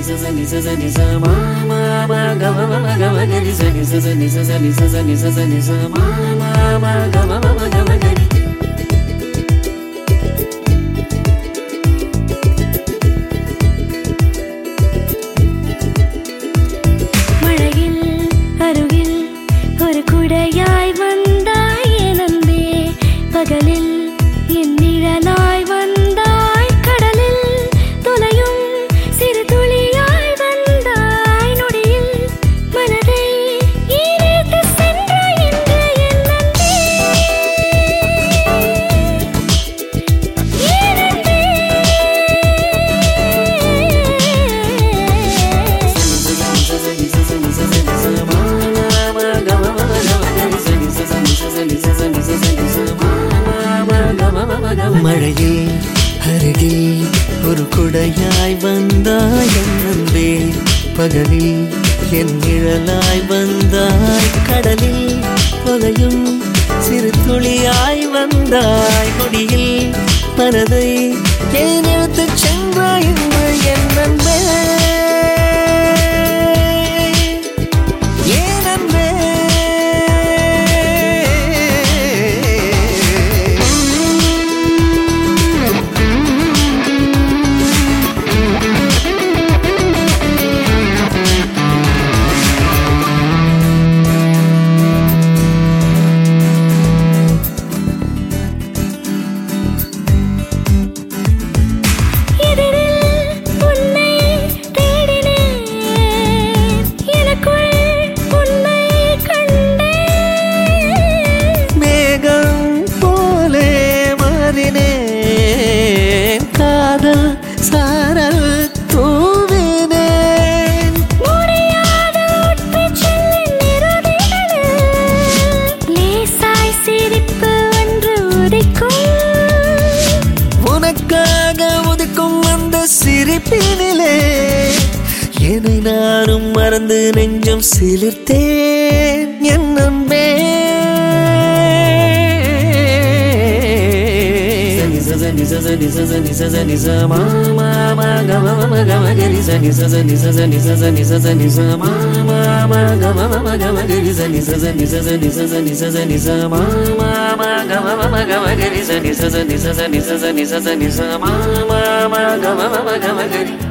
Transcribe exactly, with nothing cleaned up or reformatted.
மழையில் அருகில் ஒரு குடையாய் வந்தாய் என் அன்பே பகலில் என் நிழலாய் வந்தாய் கடலில் தொலையும் சிறு துளியாய் வந்தாய் நொடியில் மனதை ஏன் எடுத்துச் சென்றாய் என்று என் அன்பே காதல் சாரல் தூவினேன் முடியாத லேசாய் சிரிப்பு ஒன்று உதிக்கும் உனக்காக உதிக்கும் அந்த சிரிப்பினிலே என்னை நானும் மறந்து நெஞ்சம் சிலிர்த்தேன் என் அன்பே Mama,